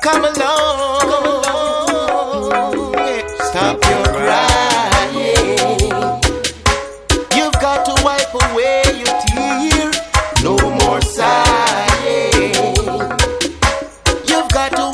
Come along, stop your crying. You've got to wipe away your tears. No more sighing. You've got to